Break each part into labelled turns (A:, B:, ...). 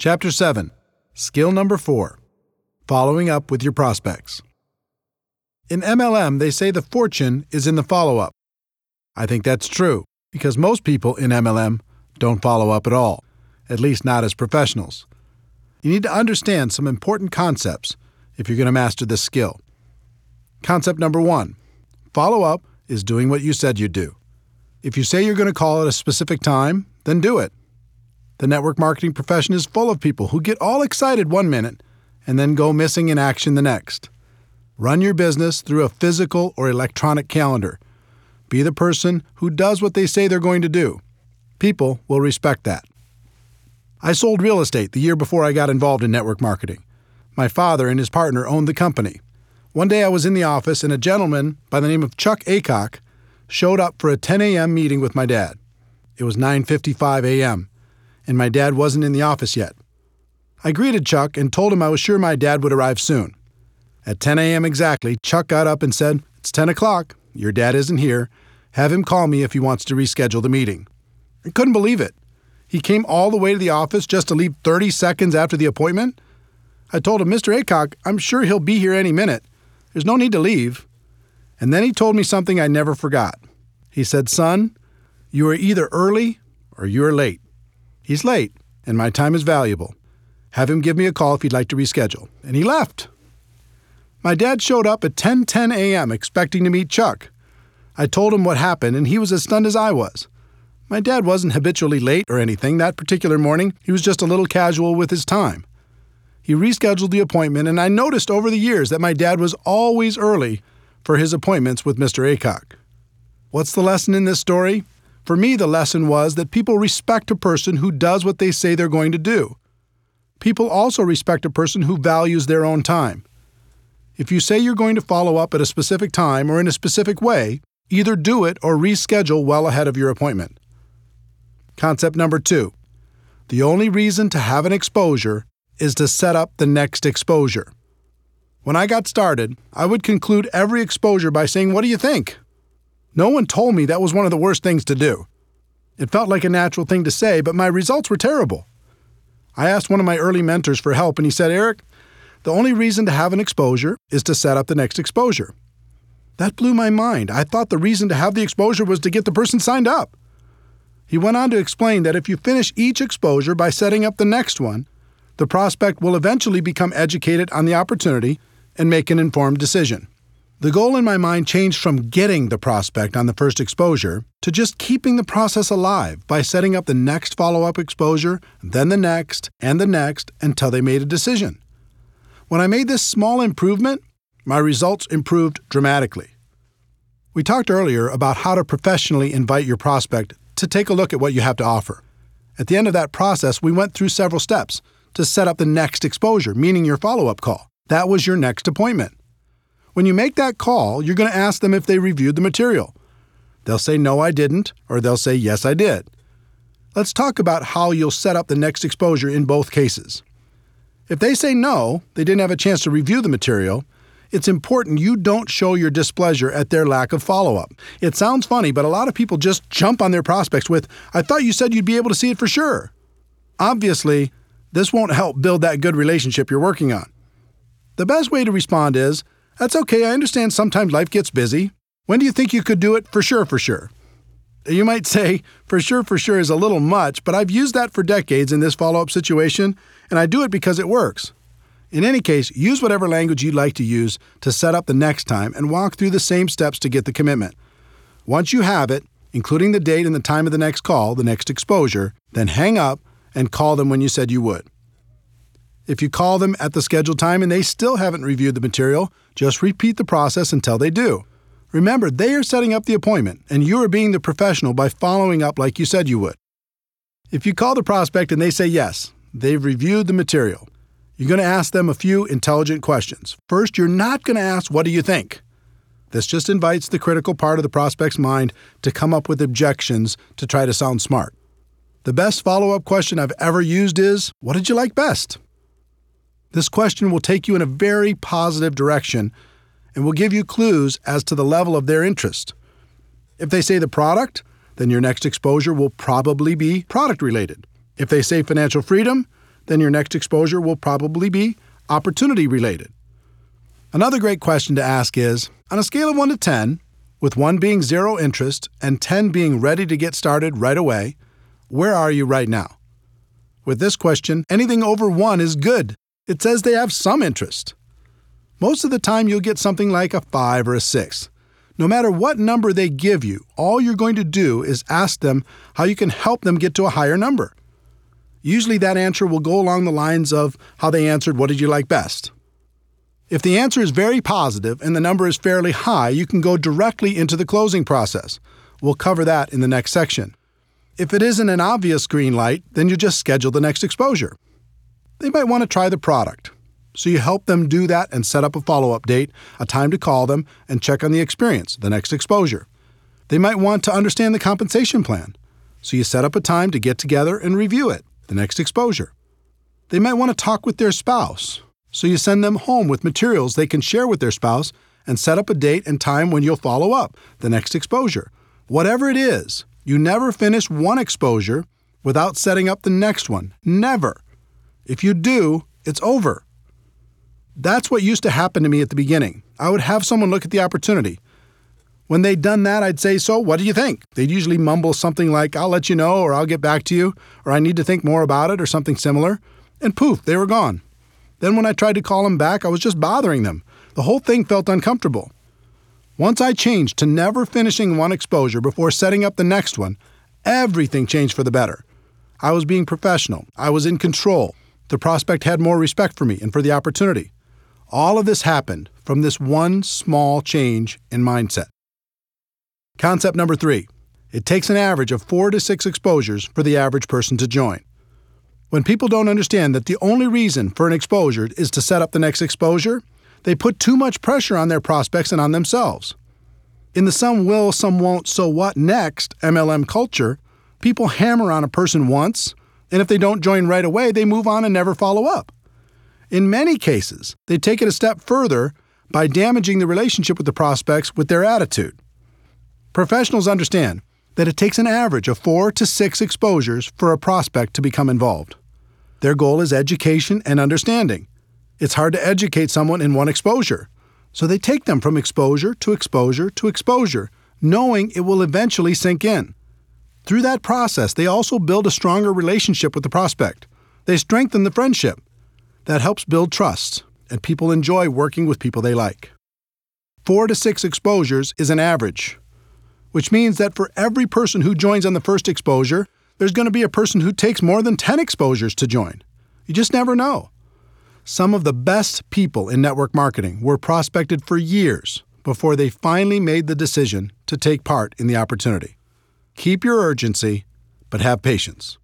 A: Chapter 7. Skill number 4. Following up with your prospects. In MLM, they say the fortune is in the follow-up. I think that's true, because most people in MLM don't follow up at all, at least not as professionals. You need to understand some important concepts if you're going to master this skill. Concept number 1. Follow-up is doing what you said you'd do. If you say you're going to call at a specific time, then do it. The network marketing profession is full of people who get all excited one minute and then go missing in action the next. Run your business through a physical or electronic calendar. Be the person who does what they say they're going to do. People will respect that. I sold real estate the year before I got involved in network marketing. My father and his partner owned the company. One day I was in the office and a gentleman by the name of Chuck Aycock showed up for a 10 a.m. meeting with my dad. It was 9:55 a.m., and my dad wasn't in the office yet. I greeted Chuck and told him I was sure my dad would arrive soon. At 10 a.m. exactly, Chuck got up and said, "It's 10 o'clock. Your dad isn't here. Have him call me if he wants to reschedule the meeting." I couldn't believe it. He came all the way to the office just to leave 30 seconds after the appointment. I told him, "Mr. Aycock, I'm sure he'll be here any minute. There's no need to leave." And then he told me something I never forgot. He said, "Son, you are either early or you are late. He's late, and my time is valuable. Have him give me a call if he'd like to reschedule." And he left. My dad showed up at 10:10 a.m. expecting to meet Chuck. I told him what happened, and he was as stunned as I was. My dad wasn't habitually late or anything. That particular morning, he was just a little casual with his time. He rescheduled the appointment, and I noticed over the years that my dad was always early for his appointments with Mr. Aycock. What's the lesson in this story? For me, the lesson was that people respect a person who does what they say they're going to do. People also respect a person who values their own time. If you say you're going to follow up at a specific time or in a specific way, either do it or reschedule well ahead of your appointment. Concept number 2. The only reason to have an exposure is to set up the next exposure. When I got started, I would conclude every exposure by saying, "What do you think?" No one told me that was one of the worst things to do. It felt like a natural thing to say, but my results were terrible. I asked one of my early mentors for help, and he said, "Eric, the only reason to have an exposure is to set up the next exposure." That blew my mind. I thought the reason to have the exposure was to get the person signed up. He went on to explain that if you finish each exposure by setting up the next one, the prospect will eventually become educated on the opportunity and make an informed decision. The goal in my mind changed from getting the prospect on the first exposure to just keeping the process alive by setting up the next follow-up exposure, then the next, and the next until they made a decision. When I made this small improvement, my results improved dramatically. We talked earlier about how to professionally invite your prospect to take a look at what you have to offer. At the end of that process, we went through several steps to set up the next exposure, meaning your follow-up call. That was your next appointment. When you make that call, you're going to ask them if they reviewed the material. They'll say, "No, I didn't," or they'll say, "Yes, I did." Let's talk about how you'll set up the next exposure in both cases. If they say no, they didn't have a chance to review the material, it's important you don't show your displeasure at their lack of follow-up. It sounds funny, but a lot of people just jump on their prospects with, "I thought you said you'd be able to see it for sure." Obviously, this won't help build that good relationship you're working on. The best way to respond is, "That's okay, I understand sometimes life gets busy. When do you think you could do it for sure, for sure?" You might say, for sure is a little much, but I've used that for decades in this follow-up situation, and I do it because it works. In any case, use whatever language you'd like to use to set up the next time and walk through the same steps to get the commitment. Once you have it, including the date and the time of the next call, the next exposure, then hang up and call them when you said you would. If you call them at the scheduled time and they still haven't reviewed the material, just repeat the process until they do. Remember, they are setting up the appointment, and you are being the professional by following up like you said you would. If you call the prospect and they say yes, they've reviewed the material, you're going to ask them a few intelligent questions. First, you're not going to ask, "What do you think?" This just invites the critical part of the prospect's mind to come up with objections to try to sound smart. The best follow-up question I've ever used is, "What did you like best?" This question will take you in a very positive direction and will give you clues as to the level of their interest. If they say the product, then your next exposure will probably be product-related. If they say financial freedom, then your next exposure will probably be opportunity related. Another great question to ask is, on a scale of 1 to 10, with 1 being zero interest and 10 being ready to get started right away, where are you right now? With this question, anything over 1 is good. It says they have some interest. Most of the time, you'll get something like a 5 or a 6. No matter what number they give you, all you're going to do is ask them how you can help them get to a higher number. Usually that answer will go along the lines of how they answered, "What did you like best?" If the answer is very positive and the number is fairly high, you can go directly into the closing process. We'll cover that in the next section. If it isn't an obvious green light, then you just schedule the next exposure. They might want to try the product, so you help them do that and set up a follow-up date, a time to call them, and check on the experience, the next exposure. They might want to understand the compensation plan, so you set up a time to get together and review it, the next exposure. They might want to talk with their spouse, so you send them home with materials they can share with their spouse and set up a date and time when you'll follow up, the next exposure. Whatever it is, you never finish one exposure without setting up the next one. Never. If you do, it's over. That's what used to happen to me at the beginning. I would have someone look at the opportunity. When they'd done that, I'd say, "So, what do you think?" They'd usually mumble something like, "I'll let you know," or "I'll get back to you," or "I need to think more about it," or something similar. And poof, they were gone. Then when I tried to call them back, I was just bothering them. The whole thing felt uncomfortable. Once I changed to never finishing one exposure before setting up the next one, everything changed for the better. I was being professional. I was in control. The prospect had more respect for me and for the opportunity. All of this happened from this one small change in mindset. Concept number 3. It takes an average of 4 to 6 exposures for the average person to join. When people don't understand that the only reason for an exposure is to set up the next exposure, they put too much pressure on their prospects and on themselves. In the some will, some won't, so what next MLM culture, people hammer on a person once, and if they don't join right away, they move on and never follow up. In many cases, they take it a step further by damaging the relationship with the prospects with their attitude. Professionals understand that it takes an average of 4 to 6 exposures for a prospect to become involved. Their goal is education and understanding. It's hard to educate someone in one exposure, so they take them from exposure to exposure to exposure, knowing it will eventually sink in. Through that process, they also build a stronger relationship with the prospect. They strengthen the friendship. That helps build trust, and people enjoy working with people they like. 4 to 6 exposures is an average, which means that for every person who joins on the first exposure, there's going to be a person who takes more than 10 exposures to join. You just never know. Some of the best people in network marketing were prospected for years before they finally made the decision to take part in the opportunity. Keep your urgency, but have patience.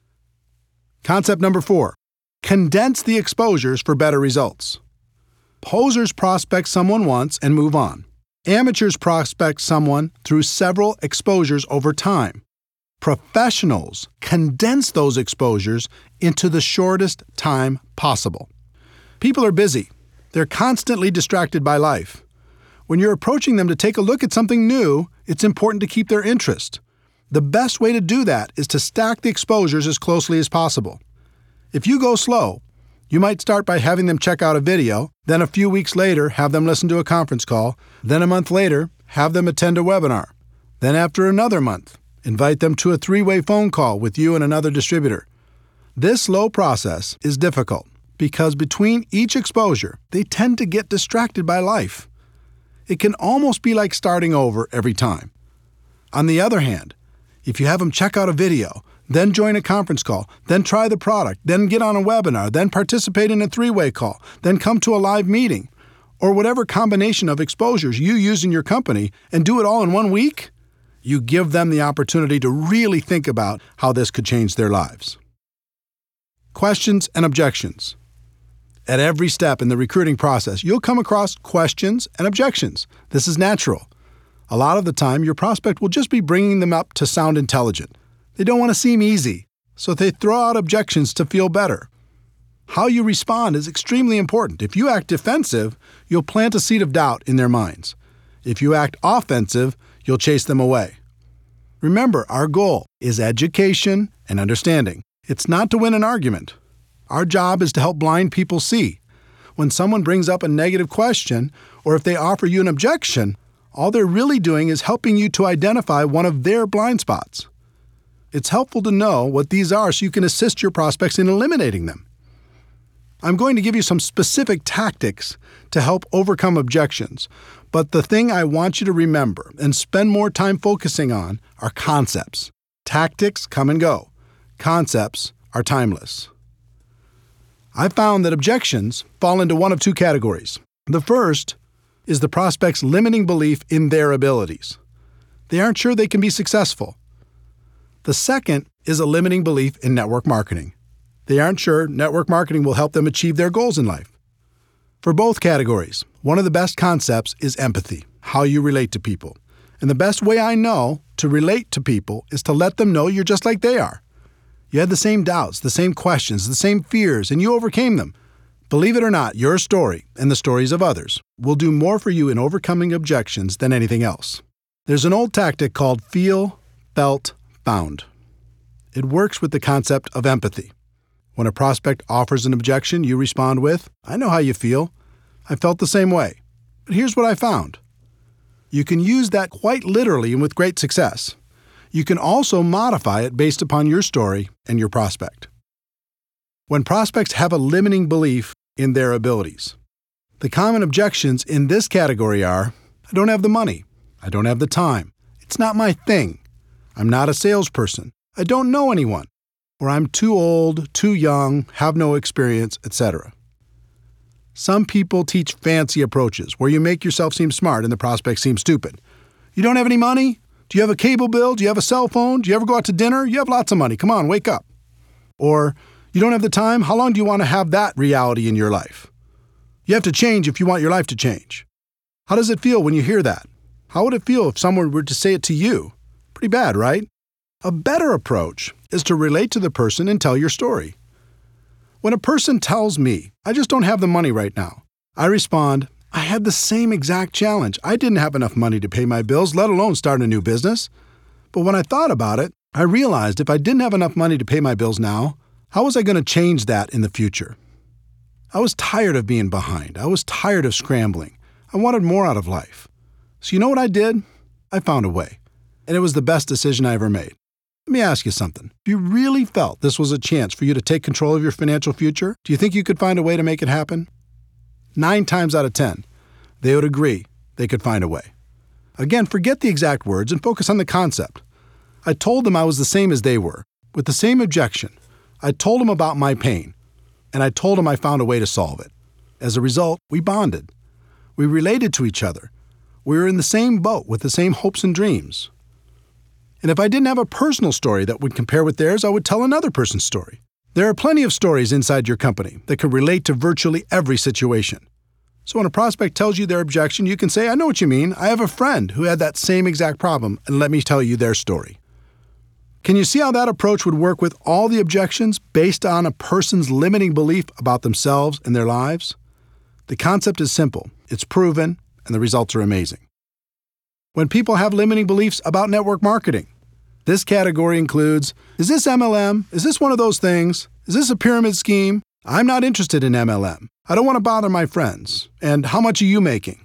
A: Concept number 4. Condense the exposures for better results. Posers prospect someone once and move on. Amateurs prospect someone through several exposures over time. Professionals condense those exposures into the shortest time possible. People are busy. They're constantly distracted by life. When you're approaching them to take a look at something new, it's important to keep their interest. The best way to do that is to stack the exposures as closely as possible. If you go slow, you might start by having them check out a video, then a few weeks later have them listen to a conference call, then a month later have them attend a webinar, then after another month, invite them to a 3-way phone call with you and another distributor. This slow process is difficult because between each exposure, they tend to get distracted by life. It can almost be like starting over every time. On the other hand, if you have them check out a video, then join a conference call, then try the product, then get on a webinar, then participate in a 3-way call, then come to a live meeting, or whatever combination of exposures you use in your company and do it all in 1 week, you give them the opportunity to really think about how this could change their lives. Questions and objections. At every step in the recruiting process, you'll come across questions and objections. This is natural. A lot of the time, your prospect will just be bringing them up to sound intelligent. They don't want to seem easy, so they throw out objections to feel better. How you respond is extremely important. If you act defensive, you'll plant a seed of doubt in their minds. If you act offensive, you'll chase them away. Remember, our goal is education and understanding. It's not to win an argument. Our job is to help blind people see. When someone brings up a negative question, or if they offer you an objection, all they're really doing is helping you to identify one of their blind spots. It's helpful to know what these are so you can assist your prospects in eliminating them. I'm going to give you some specific tactics to help overcome objections, but the thing I want you to remember and spend more time focusing on are concepts. Tactics come and go. Concepts are timeless. I found that objections fall into one of two categories. The first is the prospect's limiting belief in their abilities. They aren't sure they can be successful. The second is a limiting belief in network marketing. They aren't sure network marketing will help them achieve their goals in life. For both categories, one of the best concepts is empathy, how you relate to people. And the best way I know to relate to people is to let them know you're just like they are. You had the same doubts, the same questions, the same fears, and you overcame them. Believe it or not, your story and the stories of others will do more for you in overcoming objections than anything else. There's an old tactic called feel, felt, found. It works with the concept of empathy. When a prospect offers an objection, you respond with, "I know how you feel. I felt the same way. But here's what I found." You can use that quite literally and with great success. You can also modify it based upon your story and your prospect. When prospects have a limiting belief in their abilities, the common objections in this category are, "I don't have the money. I don't have the time. It's not my thing. I'm not a salesperson. I don't know anyone. Or I'm too old, too young, have no experience, etc." Some people teach fancy approaches where you make yourself seem smart and the prospect seems stupid. "You don't have any money? Do you have a cable bill? Do you have a cell phone? Do you ever go out to dinner? You have lots of money. Come on, wake up." Or, "You don't have the time? How long do you want to have that reality in your life? You have to change if you want your life to change." How does it feel when you hear that? How would it feel if someone were to say it to you? Pretty bad, right? A better approach is to relate to the person and tell your story. When a person tells me, "I just don't have the money right now," I respond, "I had the same exact challenge. I didn't have enough money to pay my bills, let alone start a new business. But when I thought about it, I realized if I didn't have enough money to pay my bills now, how was I going to change that in the future? I was tired of being behind. I was tired of scrambling. I wanted more out of life. So you know what I did? I found a way. And it was the best decision I ever made." Let me ask you something. If you really felt this was a chance for you to take control of your financial future, do you think you could find a way to make it happen? 9 times out of 10, they would agree they could find a way. Again, forget the exact words and focus on the concept. I told them I was the same as they were, with the same objection. I told them about my pain, and I told them I found a way to solve it. As a result, we bonded. We related to each other. We were in the same boat with the same hopes and dreams. And if I didn't have a personal story that would compare with theirs, I would tell another person's story. There are plenty of stories inside your company that can relate to virtually every situation. So when a prospect tells you their objection, you can say, "I know what you mean. I have a friend who had that same exact problem, and let me tell you their story." Can you see how that approach would work with all the objections based on a person's limiting belief about themselves and their lives? The concept is simple, it's proven, and the results are amazing. When people have limiting beliefs about network marketing, this category includes, "Is this MLM? Is this one of those things? Is this a pyramid scheme? I'm not interested in MLM. I don't want to bother my friends. And how much are you making?"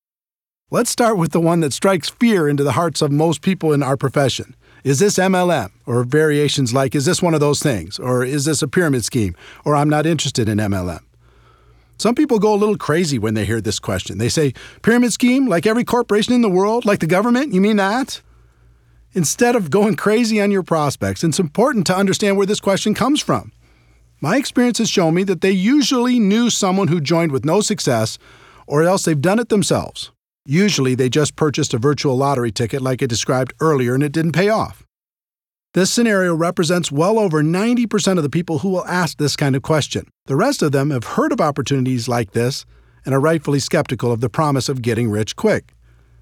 A: Let's start with the one that strikes fear into the hearts of most people in our profession. Is this MLM? Or variations like, "Is this one of those things?" Or "Is this a pyramid scheme?" Or "I'm not interested in MLM." Some people go a little crazy when they hear this question. They say, "Pyramid scheme? Like every corporation in the world? Like the government? You mean that?" Instead of going crazy on your prospects, it's important to understand where this question comes from. My experience has shown me that they usually knew someone who joined with no success, or else they've done it themselves. Usually they just purchased a virtual lottery ticket like I described earlier and it didn't pay off. This scenario represents well over 90% of the people who will ask this kind of question. The rest of them have heard of opportunities like this and are rightfully skeptical of the promise of getting rich quick.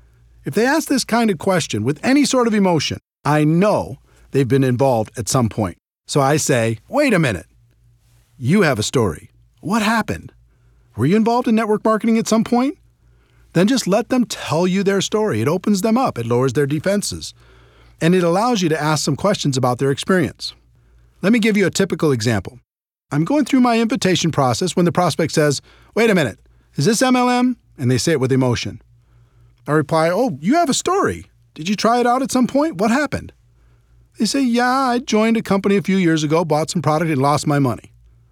A: If they ask this kind of question with any sort of emotion, I know they've been involved at some point. So I say, "Wait a minute. You have a story. What happened? Were you involved in network marketing at some point?" Then just let them tell you their story. It opens them up. It lowers their defenses. And it allows you to ask some questions about their experience. Let me give you a typical example. I'm going through my invitation process when the prospect says, "Wait a minute, is this MLM?" And they say it with emotion. I reply, "Oh, you have a story. Did you try it out at some point? What happened?" They say, "Yeah, I joined a company a few years ago, bought some product, and lost my money."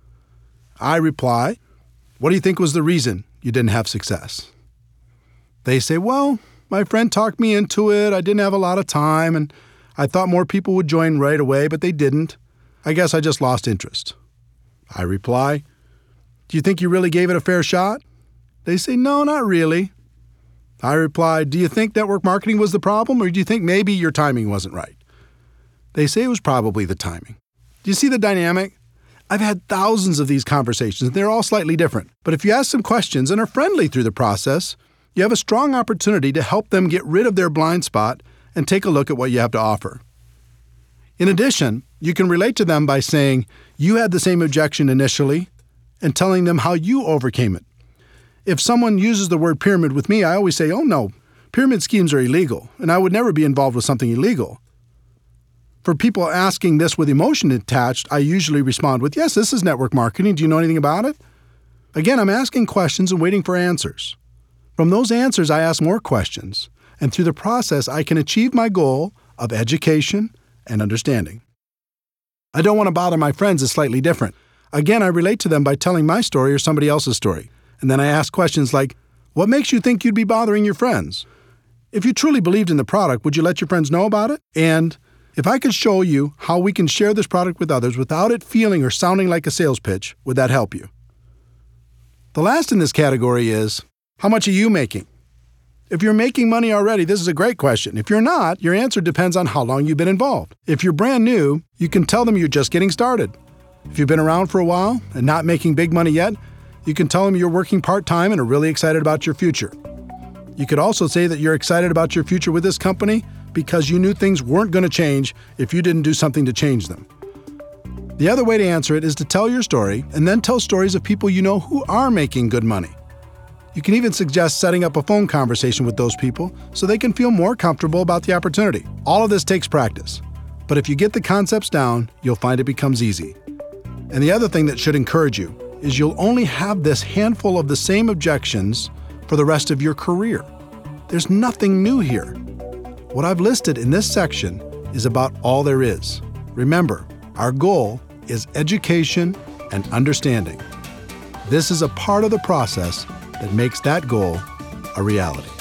A: I reply, "What do you think was the reason you didn't have success?" They say, "Well, my friend talked me into it. I didn't have a lot of time, and I thought more people would join right away, but they didn't. I guess I just lost interest." I reply, "Do you think you really gave it a fair shot?" They say, "No, not really." I reply, "Do you think network marketing was the problem, or do you think maybe your timing wasn't right?" They say it was probably the timing. Do you see the dynamic? I've had thousands of these conversations, and they're all slightly different. But if you ask some questions and are friendly through the process, you have a strong opportunity to help them get rid of their blind spot and take a look at what you have to offer. In addition, you can relate to them by saying you had the same objection initially and telling them how you overcame it. If someone uses the word pyramid with me, I always say, "Oh no, pyramid schemes are illegal, and I would never be involved with something illegal." For people asking this with emotion attached, I usually respond with, "Yes, this is network marketing. Do you know anything about it?" Again, I'm asking questions and waiting for answers. From those answers, I ask more questions, and through the process, I can achieve my goal of education and understanding. I don't want to bother my friends is slightly different. Again, I relate to them by telling my story or somebody else's story. And then I ask questions like, "What makes you think you'd be bothering your friends? If you truly believed in the product, would you let your friends know about it? And if I could show you how we can share this product with others without it feeling or sounding like a sales pitch, would that help you?" The last in this category is, how much are you making? If you're making money already, this is a great question. If you're not, your answer depends on how long you've been involved. If you're brand new, you can tell them you're just getting started. If you've been around for a while and not making big money yet, you can tell them you're working part-time and are really excited about your future. You could also say that you're excited about your future with this company because you knew things weren't going to change if you didn't do something to change them. The other way to answer it is to tell your story and then tell stories of people you know who are making good money. You can even suggest setting up a phone conversation with those people so they can feel more comfortable about the opportunity. All of this takes practice, but if you get the concepts down, you'll find it becomes easy. And the other thing that should encourage you is you'll only have this handful of the same objections for the rest of your career. There's nothing new here. What I've listed in this section is about all there is. Remember, our goal is education and understanding. This is a part of the process that makes that goal a reality.